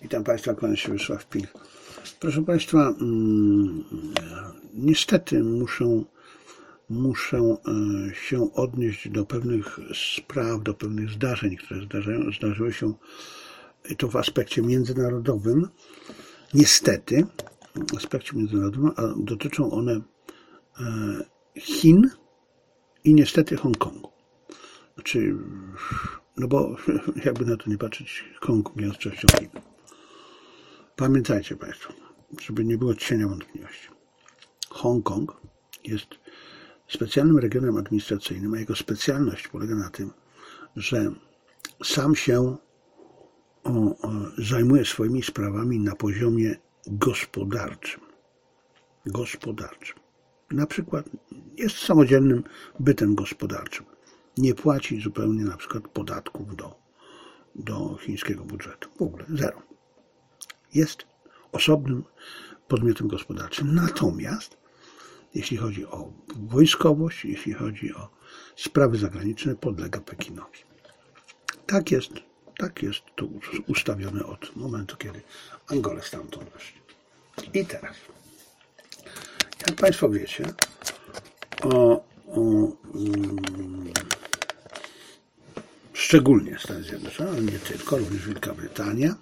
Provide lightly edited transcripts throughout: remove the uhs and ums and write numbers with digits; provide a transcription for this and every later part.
Witam Państwa, kłaniam się Wiesław Pil. Proszę Państwa, niestety muszę się odnieść do pewnych spraw, do pewnych zdarzeń, które zdarzyły się i to w aspekcie międzynarodowym. Niestety, w aspekcie międzynarodowym, a dotyczą one Chin i niestety Hongkongu. Znaczy, no bo jakby na to nie patrzeć, Hongkong jest częścią Chin. Pamiętajcie Państwo, żeby nie było cienia wątpliwości. Hongkong jest specjalnym regionem administracyjnym, a jego specjalność polega na tym, że sam się zajmuje swoimi sprawami na poziomie gospodarczym. Na przykład jest samodzielnym bytem gospodarczym. Nie płaci zupełnie na przykład podatków do chińskiego budżetu. W ogóle zero. Jest osobnym podmiotem gospodarczym. Natomiast jeśli chodzi o wojskowość, jeśli chodzi o sprawy zagraniczne, podlega Pekinowi. Tak jest to ustawione od momentu, kiedy Angole stamtąd weszli. I teraz, jak Państwo wiecie, szczególnie Stany Zjednoczone, ale nie tylko, również Wielka Brytania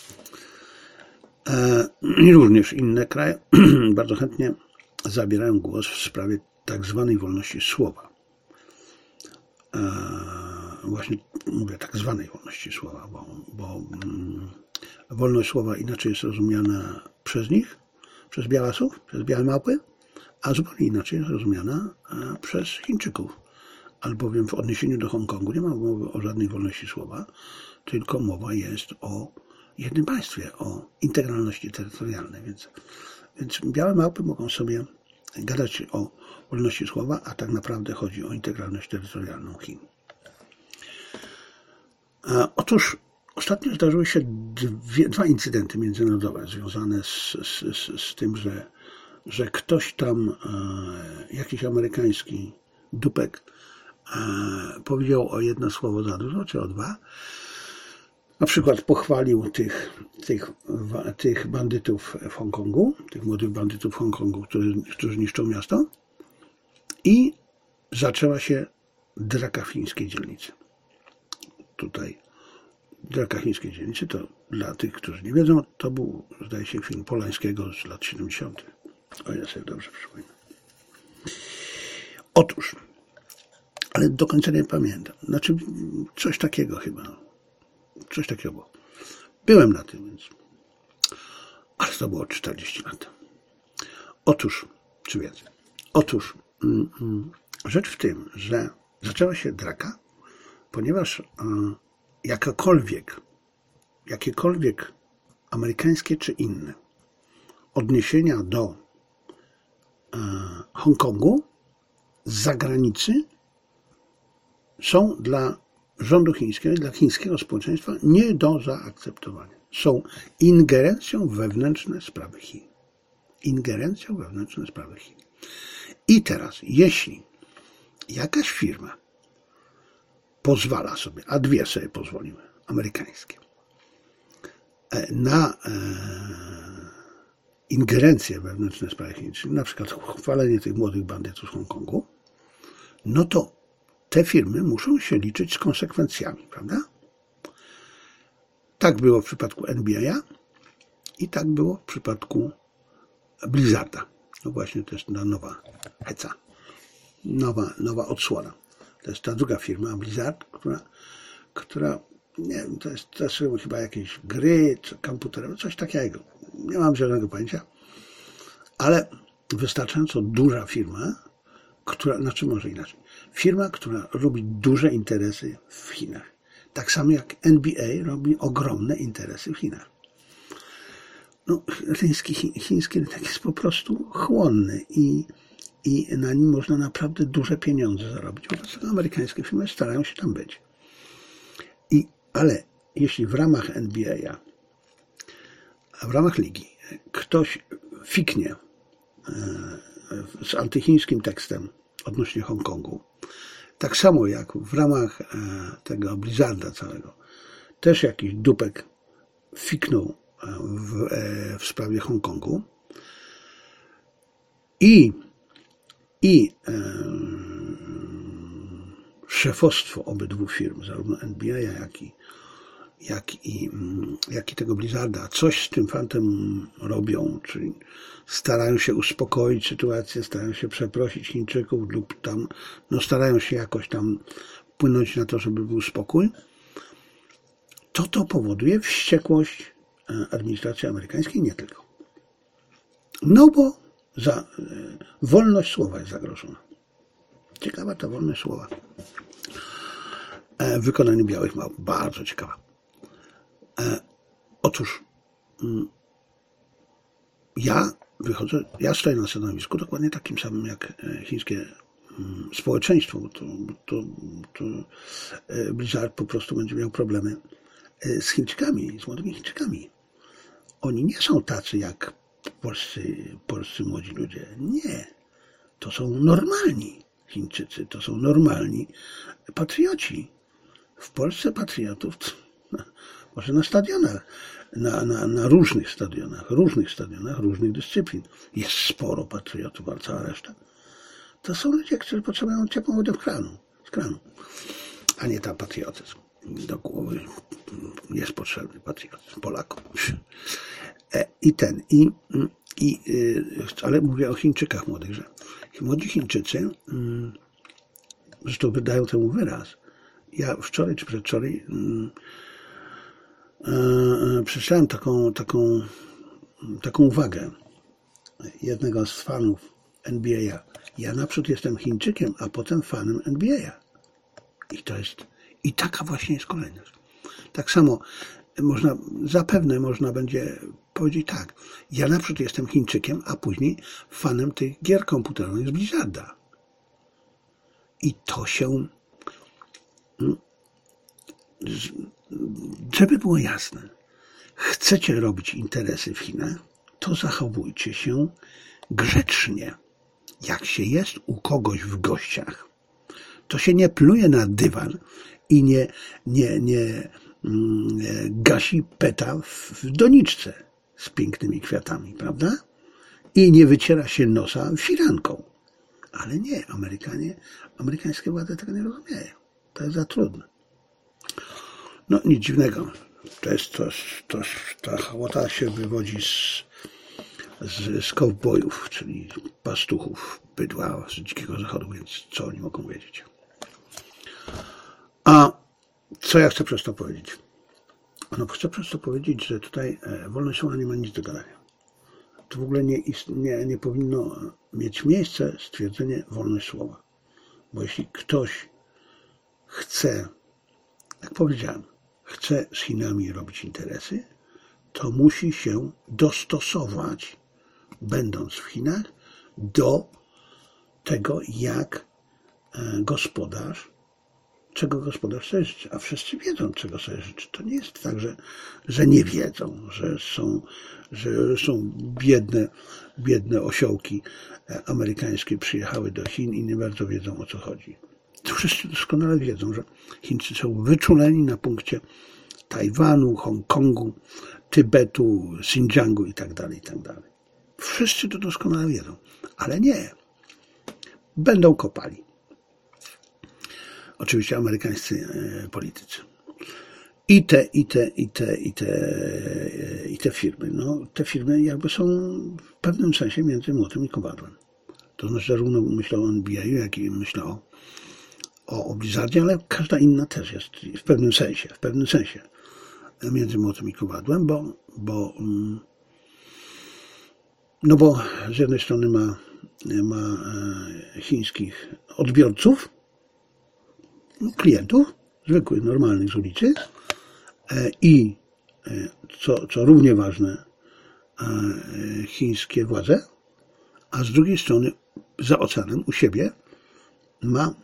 i również inne kraje bardzo chętnie zabierają głos w sprawie tak zwanej wolności słowa. Właśnie mówię tak zwanej wolności słowa, bo wolność słowa inaczej jest rozumiana przez nich, przez białasów, przez białe małpy, a zupełnie inaczej jest rozumiana przez Chińczyków. Albowiem w odniesieniu do Hongkongu nie ma mowy o żadnej wolności słowa, tylko mowa jest o jednym państwie, o integralności terytorialnej. Więc białe małpy mogą sobie gadać o wolności słowa, a tak naprawdę chodzi o integralność terytorialną Chin. Otóż ostatnio zdarzyły się dwa incydenty międzynarodowe związane z tym, że ktoś tam, jakiś amerykański dupek, powiedział o jedno słowo za dużo, czy o dwa. Na przykład pochwalił tych bandytów w Hongkongu, tych młodych bandytów w Hongkongu, którzy niszczą miasto, i zaczęła się draka w chińskiej dzielnicy. Tutaj draka chińskiej dzielnicy to dla tych, którzy nie wiedzą, to był, zdaje się, film Polańskiego z lat 70. O ja sobie dobrze przypominam. Otóż, ale do końca nie pamiętam. Znaczy, coś takiego chyba. Coś takiego było. Byłem na tym, więc. Ale to było 40 lat. Otóż, czy więcej. Otóż, rzecz w tym, że zaczęła się draka, ponieważ jakiekolwiek amerykańskie czy inne odniesienia do Hongkongu z zagranicy są dla rządu chińskiego i dla chińskiego społeczeństwa nie do zaakceptowania. Są ingerencją w wewnętrzne sprawy Chin. I teraz, jeśli jakaś firma pozwala sobie, a dwie sobie pozwoliły, amerykańskie, na ingerencję w wewnętrzne sprawy Chin, czyli na przykład chwalenie tych młodych bandytów z Hongkongu, no to te firmy muszą się liczyć z konsekwencjami, prawda? Tak było w przypadku NBA i tak było w przypadku Blizzarda. No właśnie, to jest nowa heca, nowa odsłona. To jest ta druga firma, Blizzard, która nie wiem, to są chyba jakieś gry komputerowe, coś takiego. Nie mam żadnego pojęcia, ale wystarczająco duża firma, może inaczej. Firma, która robi duże interesy w Chinach. Tak samo jak NBA robi ogromne interesy w Chinach. No, chiński rynek jest po prostu chłonny i na nim można naprawdę duże pieniądze zarobić. Wobec tego amerykańskie firmy starają się tam być. Ale jeśli w ramach NBA, w ramach ligi, ktoś fiknie z antychińskim tekstem odnośnie Hongkongu, tak samo jak w ramach tego Blizzarda całego, też jakiś dupek fiknął w sprawie Hongkongu i szefostwo obydwu firm, zarówno NBA, jak i tego Blizzarda, coś z tym fantem robią, czyli starają się uspokoić sytuację, starają się przeprosić Chińczyków lub tam, starają się jakoś tam wpłynąć na to, żeby był spokój, to powoduje wściekłość administracji amerykańskiej, nie tylko. No bo wolność słowa jest zagrożona. Ciekawa ta wolność słowa. W wykonaniu białych małp. Bardzo ciekawa. Otóż ja stoję na stanowisku dokładnie takim samym jak chińskie społeczeństwo, bo to Blizzard po prostu będzie miał problemy z Chińczykami, z młodymi Chińczykami. Oni nie są tacy jak polscy młodzi ludzie. Nie. To są normalni Chińczycy, to są normalni patrioci. W Polsce patriotów może na stadionach, na różnych stadionach, różnych dyscyplin jest sporo patriotów, a cała reszta to są ludzie, którzy potrzebują ciepłą wodę z kranu, a nie tam patriotyzm. Do głowy jest potrzebny patriotyzm Polakom. Ale mówię o Chińczykach młodych, że młodzi Chińczycy zresztą wydają temu wyraz. Ja wczoraj czy przedwczoraj przeczytałem taką uwagę jednego z fanów NBA. Ja naprzód jestem Chińczykiem, a potem fanem NBA. I taka właśnie jest kolejność. Tak samo zapewne można będzie powiedzieć tak. Ja naprzód jestem Chińczykiem, a później fanem tych gier komputerowych z Blizzarda. I to się, żeby było jasne, chcecie robić interesy w Chinach, to zachowujcie się grzecznie. Jak się jest u kogoś w gościach, to się nie pluje na dywan i nie gasi peta w doniczce z pięknymi kwiatami, prawda? I nie wyciera się nosa firanką. Ale nie, amerykańskie władze tego nie rozumieją. To jest za trudne. No nic dziwnego. Ta hołota się wywodzi z kowbojów, czyli pastuchów, bydła z Dzikiego Zachodu, więc co oni mogą wiedzieć? A co ja chcę przez to powiedzieć? Chcę przez to powiedzieć, że tutaj wolność słowa nie ma nic do gadania. To w ogóle nie powinno mieć miejsca stwierdzenie wolność słowa. Bo jeśli ktoś chce, jak powiedziałem, chce z Chinami robić interesy, to musi się dostosować, będąc w Chinach, do tego, czego gospodarz sobie życzy. A wszyscy wiedzą, czego sobie życzy. To nie jest tak, że nie wiedzą, że są biedne osiołki amerykańskie przyjechały do Chin i nie bardzo wiedzą, o co chodzi. To wszyscy doskonale wiedzą, że Chińczycy są wyczuleni na punkcie Tajwanu, Hongkongu, Tybetu, Xinjiangu i tak dalej. Wszyscy to doskonale wiedzą, ale nie. Będą kopali. Oczywiście amerykańscy politycy. I te firmy. Te firmy jakby są w pewnym sensie między młotem i kowadłem. To znaczy zarówno myślę o NBA, jak i myślę o Blizzardzie, ale każda inna też jest w pewnym sensie między młotem i kowadłem, bo z jednej strony ma chińskich odbiorców, klientów, zwykłych, normalnych z ulicy i, co równie ważne, chińskie władze, a z drugiej strony za oceanem u siebie ma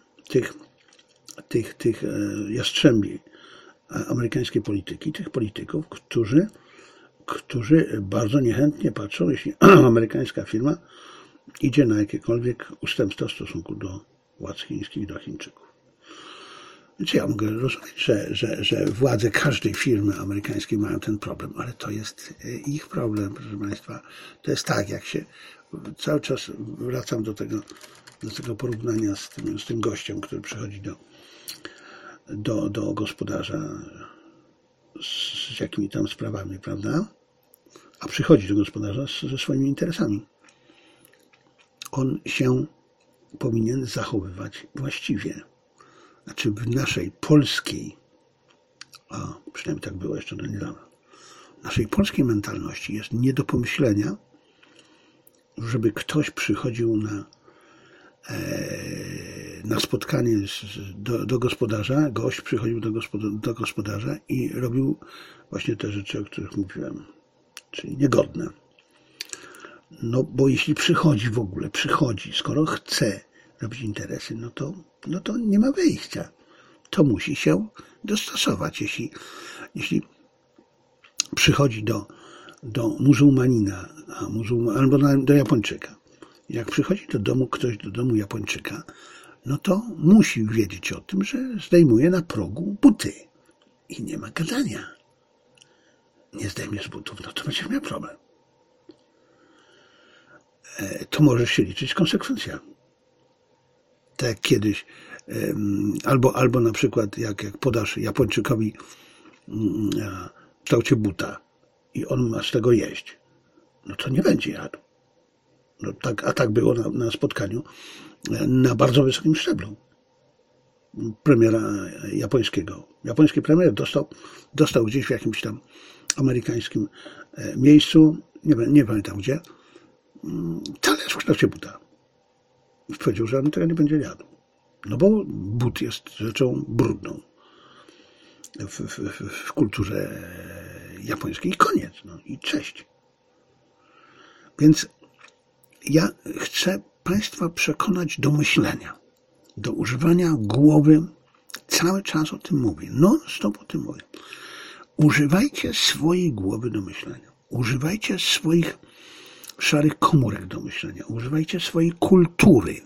tych jastrzębi amerykańskiej polityki, tych polityków, którzy bardzo niechętnie patrzą, jeśli amerykańska firma idzie na jakiekolwiek ustępstwa w stosunku do władz chińskich, do Chińczyków. Znaczy ja mogę rozumieć, że władze każdej firmy amerykańskiej mają ten problem, ale to jest ich problem, proszę Państwa. To jest tak, jak się cały czas wracam do tego porównania z tym gościem, który przychodzi do gospodarza z jakimi tam sprawami, prawda? A przychodzi do gospodarza ze swoimi interesami. On się powinien zachowywać właściwie. Znaczy w naszej polskiej, a przynajmniej tak było jeszcze do niedawna, w naszej polskiej mentalności jest nie do pomyślenia, żeby ktoś przychodził na spotkanie do gospodarza, gość przychodził do gospodarza i robił właśnie te rzeczy, o których mówiłem, czyli niegodne. No bo jeśli przychodzi w ogóle, skoro chce robić interesy, no to nie ma wyjścia. To musi się dostosować. Jeśli przychodzi do muzułmanina, albo do Japończyka, jak przychodzi ktoś do domu Japończyka, no to musi wiedzieć o tym, że zdejmuje na progu buty. I nie ma gadania. Nie zdejmiesz butów, no to będziesz miał problem. To możesz się liczyć z konsekwencjami. Tak jak kiedyś, albo na przykład jak podasz Japończykowi w kształcie buta i on ma z tego jeść, no to nie będzie jadł. No tak było na spotkaniu na bardzo wysokim szczeblu premiera japońskiego. Japoński premier dostał gdzieś w jakimś tam amerykańskim miejscu, nie pamiętam gdzie, talerz w kształcie buta. Powiedział, że on tego nie będzie jadł. No bo but jest rzeczą brudną w kulturze japońskiej. I koniec. No i cześć. Więc ja chcę Państwa przekonać do myślenia, do używania głowy. Cały czas o tym mówię. Non-stop o tym mówię. Używajcie swojej głowy do myślenia. Używajcie swoich szarych komórek do myślenia. Używajcie swojej kultury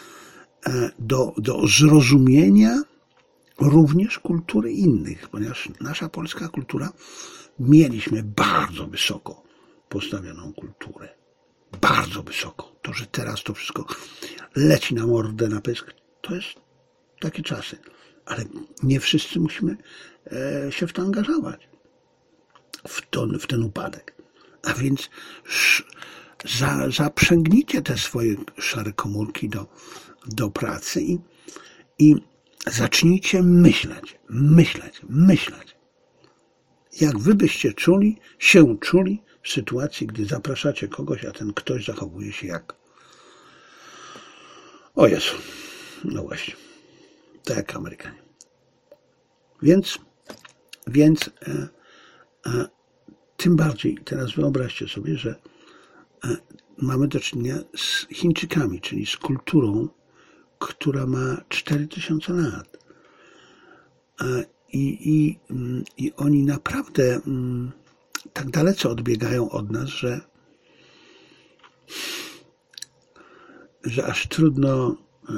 do zrozumienia również kultury innych, ponieważ nasza polska kultura, mieliśmy bardzo wysoko postawioną kulturę. Bardzo wysoko. To, że teraz to wszystko leci na mordę, na pysk, to jest takie czasy. Ale nie wszyscy musimy się w to angażować. W ten upadek. A więc zaprzęgnijcie te swoje szare komórki do pracy i zacznijcie myśleć. Jak wy byście się czuli w sytuacji, gdy zapraszacie kogoś, a ten ktoś zachowuje się jak... O Jezu, no właśnie, tak jak Amerykanie. Więc tym bardziej teraz wyobraźcie sobie, że mamy do czynienia z Chińczykami, czyli z kulturą, która ma 4000 lat. I oni naprawdę tak dalece odbiegają od nas, że aż trudno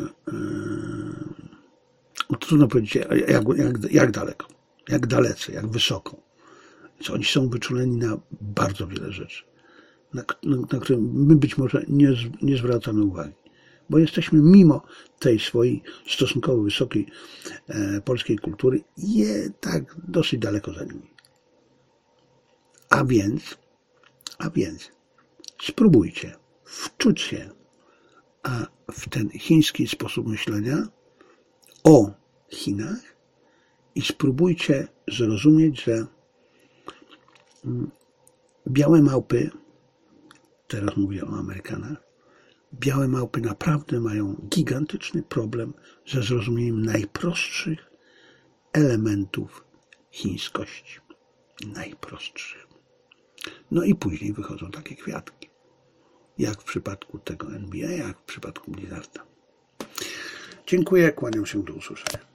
powiedzieć, jak daleko, jak dalece, jak wysoko. Więc oni są wyczuleni na bardzo wiele rzeczy, na które my być może nie zwracamy uwagi. Bo jesteśmy mimo tej swojej stosunkowo wysokiej polskiej kultury tak dosyć daleko za nimi. A więc spróbujcie wczuć się w ten chiński sposób myślenia o Chinach i spróbujcie zrozumieć, że białe małpy, teraz mówię o Amerykanach, białe małpy naprawdę mają gigantyczny problem ze zrozumieniem najprostszych elementów chińskości. Najprostszych. No i później wychodzą takie kwiatki. Jak w przypadku tego NBA, jak w przypadku Blizzarda. Dziękuję, kłaniam się, do usłyszenia.